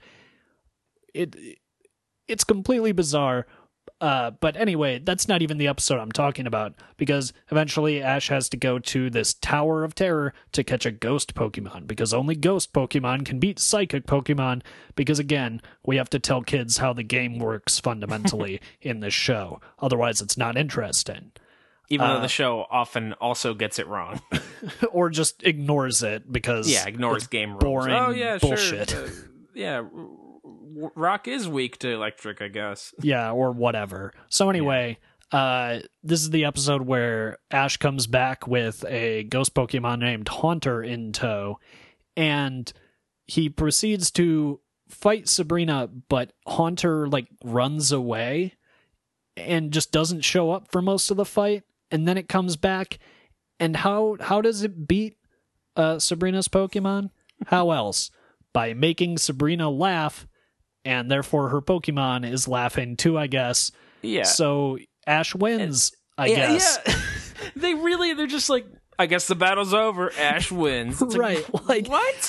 It's completely bizarre. But anyway, that's not even the episode I'm talking about, because eventually Ash has to go to this Tower of Terror to catch a ghost Pokemon, because only ghost Pokemon can beat psychic Pokemon, because again, we have to tell kids how the game works fundamentally in this show. Otherwise, it's not interesting. Even though the show often also gets it wrong. Or just ignores it because ignores game rules. Boring bullshit. Sure. Rock is weak to electric, I guess. Yeah, or whatever. So anyway, this is the episode where Ash comes back with a ghost Pokemon named Haunter in tow, and he proceeds to fight Sabrina, but Haunter like runs away and just doesn't show up for most of the fight, and then it comes back. And how does it beat Sabrina's Pokemon? How else? By making Sabrina laugh, and therefore her Pokemon is laughing too, I guess. Yeah. So Ash wins, I guess. Yeah. They're just like, I guess the battle's over. Ash wins. It's right. Like, what?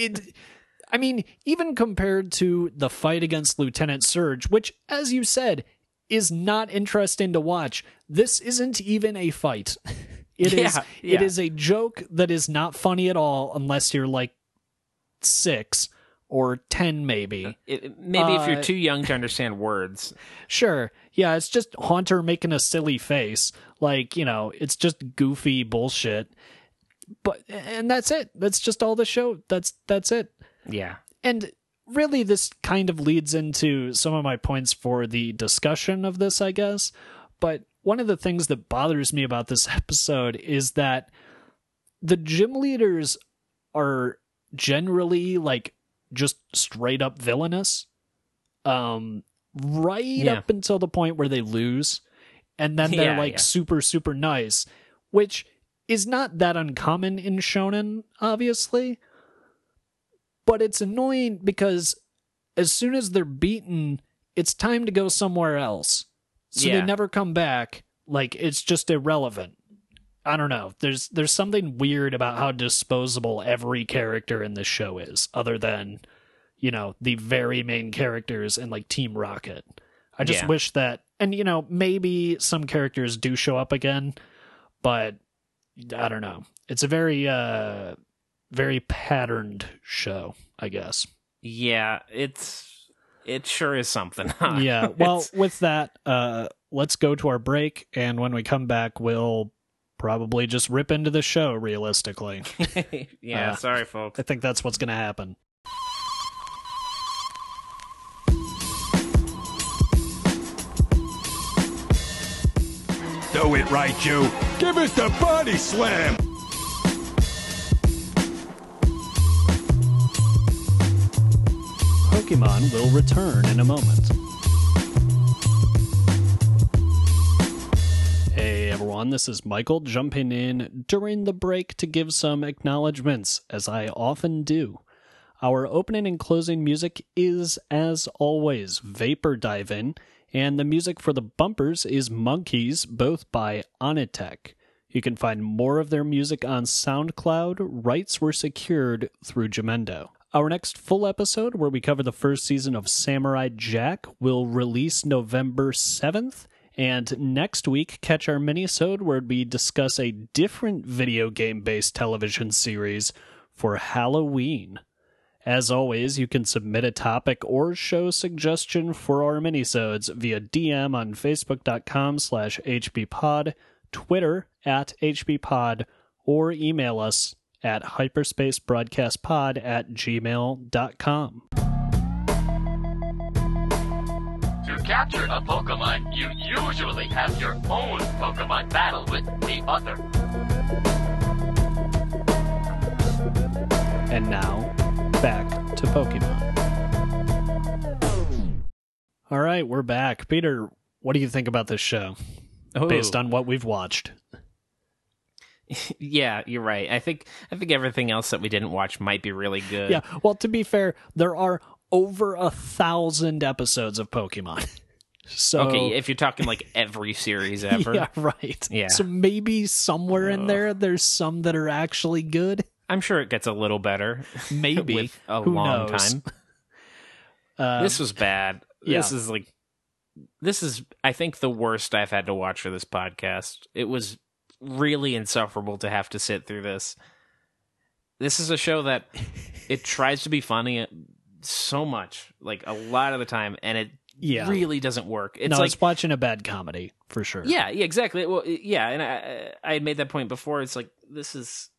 I mean, even compared to the fight against Lieutenant Surge, which, as you said, is not interesting to watch, this isn't even a fight. It is a joke that is not funny at all unless you're like 6 or 10 maybe. Maybe if you're too young to understand words. Sure. Yeah, it's just Haunter making a silly face. Like, it's just goofy bullshit. And that's it. That's just all the show. That's it. Yeah. And really, this kind of leads into some of my points for the discussion of this, I guess. But one of the things that bothers me about this episode is that the gym leaders are generally like just straight up villainous, right up until the point where they lose, and then they're super, super nice, which is not that uncommon in shonen, obviously. But it's annoying because as soon as they're beaten, it's time to go somewhere else. So they never come back. Like, it's just irrelevant. I don't know. There's something weird about how disposable every character in this show is, other than, the very main characters in like Team Rocket. I just wish that, and maybe some characters do show up again, but I don't know. It's a very very patterned show, I guess. Yeah, it sure is something. Huh? Yeah. Well, with that, let's go to our break, and when we come back, we'll probably just rip into the show. Realistically, yeah. Sorry, folks. I think that's what's going to happen. Do it right, you. Give us the body slam. Pokemon will return in a moment. Hey everyone, this is Michael jumping in during the break to give some acknowledgements, as I often do. Our opening and closing music is, as always, Vapor Diving, and the music for the bumpers is Monkeys, both by Onitek. You can find more of their music on SoundCloud. Rights were secured through Jamendo. Our next full episode, where we cover the first season of Samurai Jack, will release November 7th. And next week, catch our mini-sode where we discuss a different video game-based television series for Halloween. As always, you can submit a topic or show suggestion for our minisodes via DM on facebook.com/hbpod, Twitter @hbpod, or email us at hyperspacebroadcastpod@gmail.com. To capture a Pokemon, you usually have your own Pokemon battle with the other. And now, back to Pokemon. All right, we're back. Peter, what do you think about this show, based on what we've watched? Yeah, you're right. I think everything else that we didn't watch might be really good. Yeah, well, to be fair, there are over 1,000 episodes of Pokemon. So okay, if you're talking like every series ever. Yeah, right. Yeah. So maybe somewhere in there's some that are actually good. I'm sure it gets a little better. Maybe. With a Who long knows? time. This was bad. Yeah. This is, I think, the worst I've had to watch for this podcast. It was really insufferable to have to sit through this. This is a show that it tries to be funny so much, like a lot of the time, and it really doesn't work. It's like it's watching a bad comedy, for sure. Yeah, exactly. Well, yeah, and I had made that point before. It's like, this is,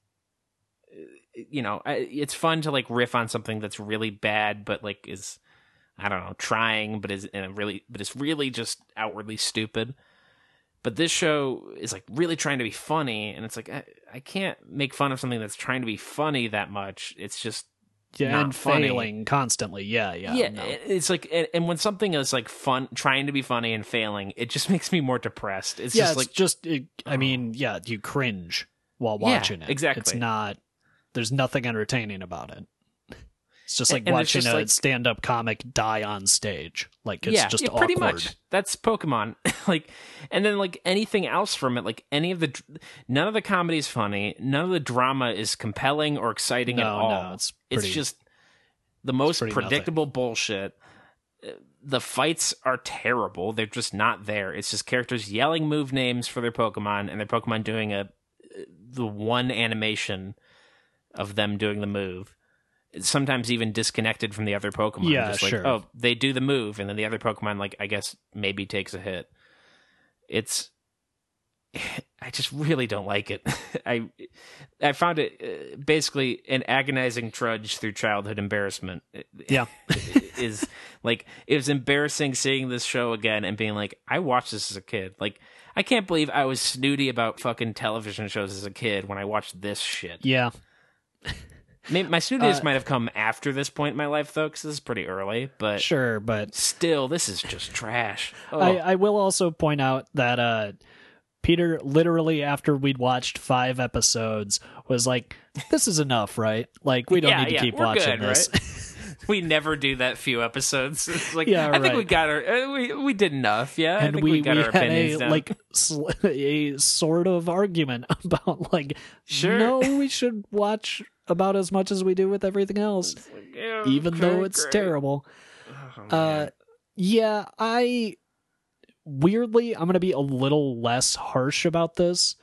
it's fun to like riff on something that's really bad, but like is, I don't know, trying, but it's really just outwardly stupid. But this show is like really trying to be funny, and it's like I can't make fun of something that's trying to be funny that much. It's just not and funny. failing constantly. Yeah. No. It's like, and when something is like fun, trying to be funny and failing, it just makes me more depressed. It's just like you cringe while watching it. Exactly. It's not. There's nothing entertaining about it. It's just like and watching just a like, stand-up comic die on stage. Like it's just awkward. Pretty much. That's Pokemon. Like, and then like anything else from it, like none of the comedy is funny. None of the drama is compelling or exciting at all. No, it's just the most predictable bullshit. The fights are terrible. They're just not there. It's just characters yelling move names for their Pokemon, and their Pokemon doing the one animation of them doing the move. Sometimes even disconnected from the other Pokemon. Yeah, just like, sure. oh, they do the move, and then the other Pokemon, like, I guess maybe takes a hit. I just really don't like it. I found it basically an agonizing trudge through childhood embarrassment. Yeah. Is like, it was embarrassing seeing this show again and being like, I watched this as a kid. Like, I can't believe I was snooty about fucking television shows as a kid when I watched this shit. Yeah. My snootiness might have come after this point in my life, though, because this is pretty early. But sure, but still, this is just trash. Oh. I will also point out that Peter, literally after we'd watched 5 episodes, was like, "This is enough, right? Like, we don't need to keep watching good, this." Right? We never do that few episodes. It's like, yeah, I think we got our we did enough. Yeah, and I think we got our had opinions down. a sort of argument about like, sure, no, we should watch about as much as we do with everything else, like, yeah, even though it's great. terrible. Oh, yeah, I'm going to be a little less harsh about this,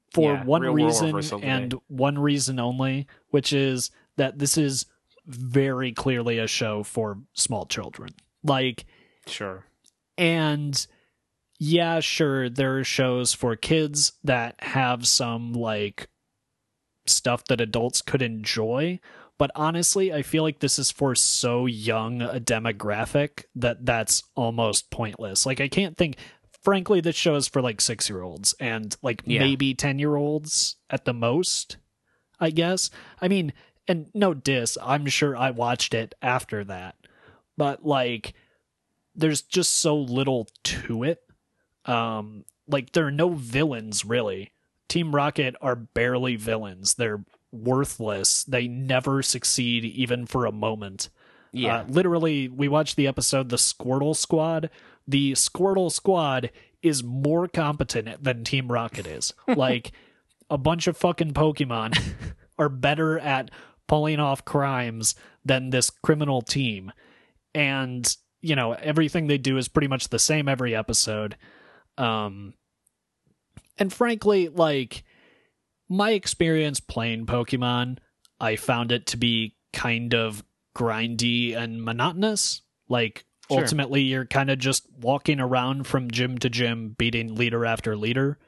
for Yeah, one real world reason reversal and today. one reason only, which is that this is very clearly a show for small children. Like, Sure. and yeah, sure, there are shows for kids that have some like stuff that adults could enjoy, but honestly, I feel like this is for so young a demographic that that's almost pointless. Like, I can't think. Frankly, this show is for like 6-year-olds and like maybe 10-year-olds at the most, I guess. I mean, and no diss, I'm sure I watched it after that, but like, there's just so little to it. Like, there are no villains really. Team Rocket are barely villains. They're worthless. They never succeed even for a moment. Yeah. Literally, we watched the episode The Squirtle Squad. The Squirtle Squad is more competent than Team Rocket is. Like, a bunch of fucking Pokemon are better at pulling off crimes than this criminal team. And, you know, everything they do is pretty much the same every episode. And frankly, like, my experience playing Pokemon, I found it to be kind of grindy and monotonous. Like, Sure. ultimately, you're kind of just walking around from gym to gym, beating leader after leader.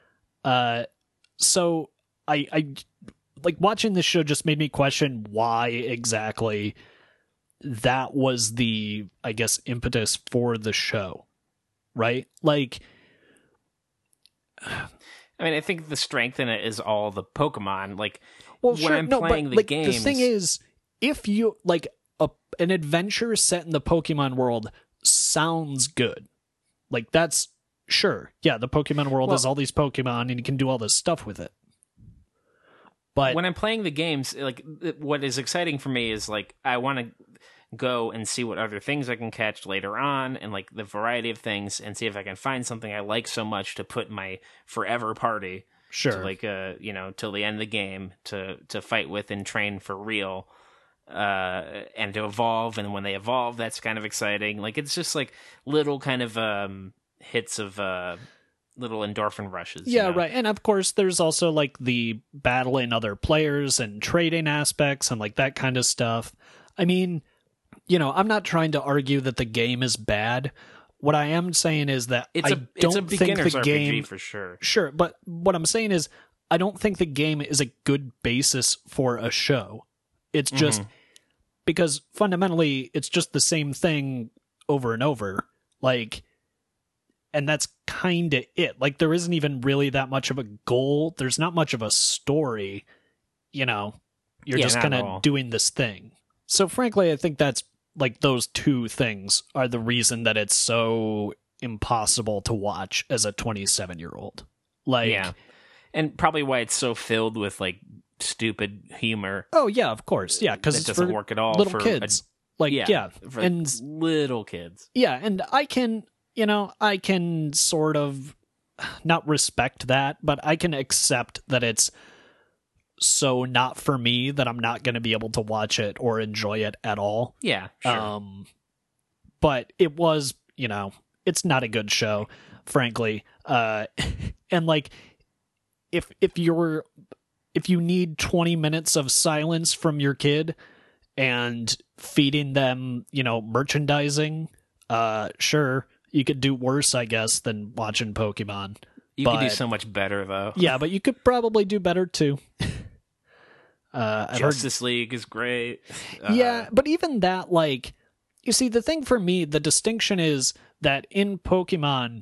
So I like, watching this show just made me question why exactly that was the, I guess, impetus for the show, right? Like, I mean, I think the strength in it is all the Pokemon. Like, well, when sure, I'm no, playing but, the like, games, the thing is, if you like an adventure set in the Pokemon world sounds good. Like, that's sure. Yeah, the Pokemon world has all these Pokemon and you can do all this stuff with it. But when I'm playing the games, like, what is exciting for me is, like, I want to go and see what other things I can catch later on, and like the variety of things, and see if I can find something I like so much to put in my forever party. sure. To, like, you know, till the end of the game to fight with and train for real, and to evolve. And when they evolve, that's kind of exciting. Like, it's just like little kind of hits of little endorphin rushes. Yeah, you know? right. And of course, there's also like the battling other players and trading aspects and like that kind of stuff. I mean, you know, I'm not trying to argue that the game is bad. What I am saying is that It's a don't think beginner's the RPG game for sure. Sure, but what I'm saying is I don't think the game is a good basis for a show. It's just because fundamentally it's just the same thing over and over. Like, and that's kind of it. Like, there isn't even really that much of a goal. There's not much of a story. You know, you're just not kind at all. of doing this thing. So frankly, I think that's like those two things are the reason that it's so impossible to watch as a 27-year-old. Like, Yeah. And probably why it's so filled with, like, stupid humor. oh yeah, of course, yeah, because That it's doesn't for work at all little for kids. Like, yeah, for and little kids. yeah, and I can, you know, I can sort of not respect that, but I can accept that it's so not for me that I'm not going to be able to watch it or enjoy it at all. Yeah, sure. But it was, you know, it's not a good show, frankly. And like, if you need 20 minutes of silence from your kid and feeding them, you know, merchandising, sure, you could do worse, I guess, than watching Pokemon. You could do so much better, though. Yeah, but you could probably do better too. I've heard Justice League is great. yeah, but even that, like, you see, the thing for me, the distinction is that in Pokemon,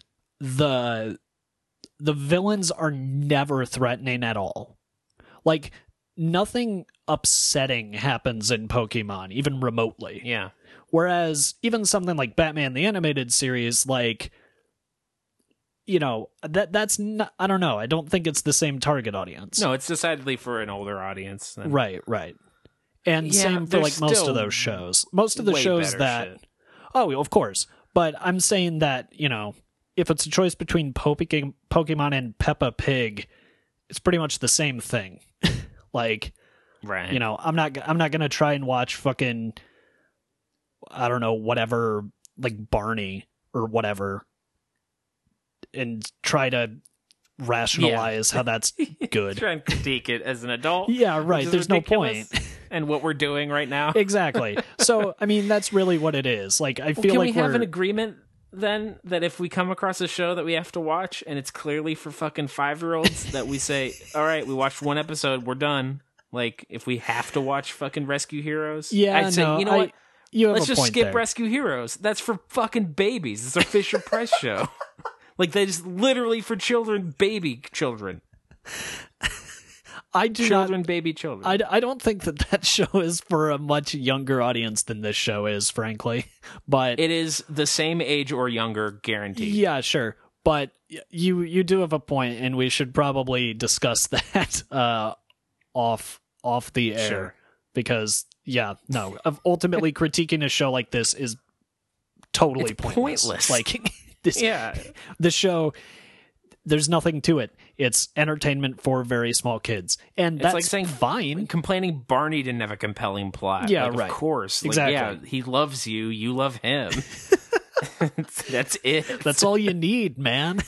the villains are never threatening at all. Like, nothing upsetting happens in Pokemon, even remotely. Yeah. Whereas even something like Batman the Animated Series, like, you know, that's not, I don't know. I don't think it's the same target audience. No, it's decidedly for an older audience. Than... Right. And Yeah, same for there's like most still of those shows. Most of the way shows better that shit. oh, of course. But I'm saying that, you know, if it's a choice between Pokemon and Peppa Pig, it's pretty much the same thing. Like, Right. you know, I'm not going to try and watch fucking, I don't know, whatever, like Barney or whatever, and try to rationalize how that's good. Try and critique it as an adult. Yeah, right. There's no ridiculous. point. And what we're doing right now. Exactly. So, I mean, that's really what it is. Like, I feel Can like we have an agreement then that if we come across a show that we have to watch and it's clearly for fucking 5-year-olds that we say, all right, we watched one episode, we're done. Like, if we have to watch fucking Rescue Heroes, Yeah, I'd say, no, you know what? you have Let's a just point skip there. Rescue Heroes. That's for fucking babies. It's a Fisher Price show. Like, that is literally for children, baby children. I do Children, not, baby children. I don't think that show is for a much younger audience than this show is, frankly. But It is the same age or younger, guaranteed. yeah, sure. But you do have a point, and we should probably discuss that off the air. Sure. Because, ultimately critiquing a show like this is totally It's pointless. pointless. Like, this, Yeah. the show, there's nothing to it. It's entertainment for very small kids. And that's like saying fine. Complaining Barney didn't have a compelling plot. Yeah, Like, right. Of course. Like, Exactly. yeah, he loves you. You love him. That's it. That's all you need, man.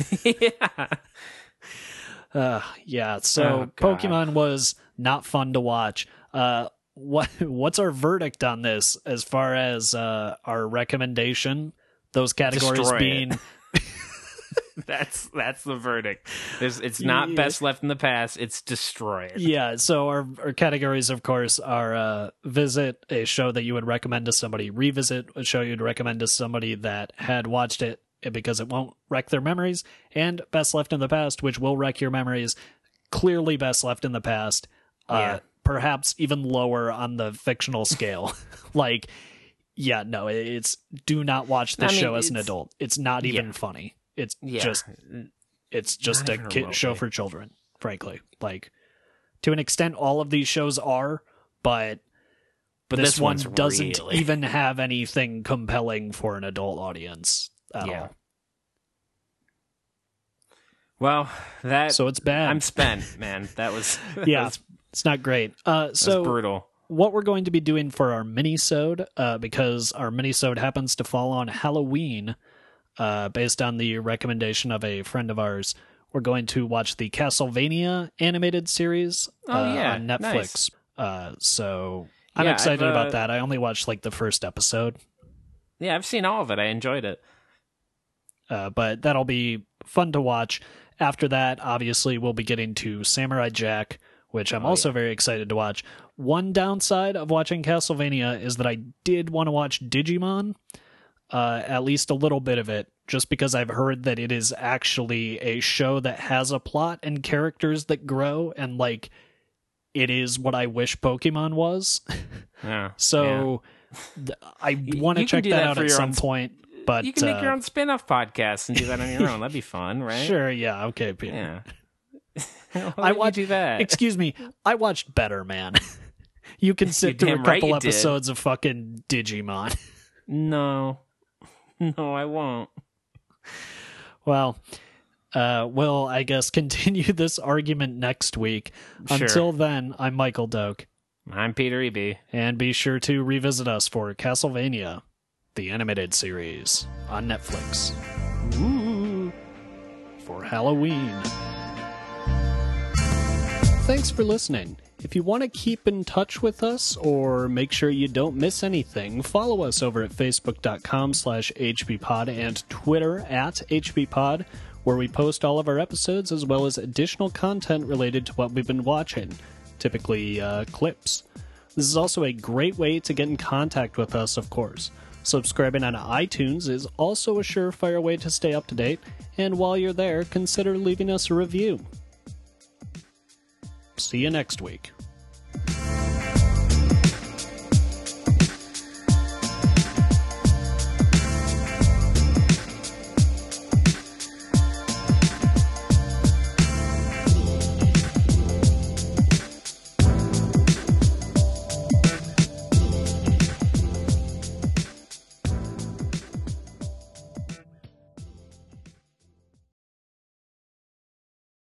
Yeah. Yeah, so Oh, God. Pokemon was not fun to watch. What's our verdict on this as far as our recommendation? Those categories Destroy being it. That's the verdict. It's not best left in the past. It's destroy it. yeah. So our categories, of course, are visit a show that you would recommend to somebody, revisit a show you'd recommend to somebody that had watched it because it won't wreck their memories, and best left in the past, which will wreck your memories. Clearly, best left in the past. Yeah. Perhaps even lower on the fictional scale. Like, yeah, no, it's do not watch this show as an adult. It's not even funny. It's just Not a even kid show remotely. for children, frankly. Like, to an extent, all of these shows are, but this one one's doesn't really- even have anything compelling for an adult audience at all. Well, So it's bad. I'm spent, man. That was Yeah, That's it's not great. So brutal. what we're going to be doing for our mini-sode, because our mini-sode happens to fall on Halloween, based on the recommendation of a friend of ours, we're going to watch the Castlevania animated series on Netflix. So I'm Yeah, excited I've, about that. I only watched like the first episode, Yeah, I've seen all of it. I enjoyed it. but that'll be fun to watch. After that, obviously, we'll be getting to Samurai Jack, which I'm also very excited to watch. One downside of watching Castlevania is that I did want to watch Digimon, at least a little bit of it, just because I've heard that it is actually a show that has a plot and characters that grow, and like it is what I wish Pokemon was. Yeah. So I want to you can check do that that out for at your some own- point. But You can make your own spin-off podcast and do that on your own. That'd be fun, right? Sure, yeah, okay, Peter. Yeah. I watched. do that. Excuse me, I watched Better Man. You can sit through a damn right couple you did. episodes of fucking Digimon. No, I won't. Well, we'll, I guess, continue this argument next week. Sure. Until then, I'm Michael Doak, I'm Peter E.B. and be sure to revisit us for Castlevania, the animated series on Netflix. Ooh, for Halloween. Thanks for listening. If you want to keep in touch with us or make sure you don't miss anything, follow us over at facebook.com/hbpod and Twitter @hbpod, where we post all of our episodes as well as additional content related to what we've been watching, typically clips. This is also a great way to get in contact with us, of course. Subscribing on iTunes is also a surefire way to stay up to date, and while you're there, consider leaving us a review. See you next week.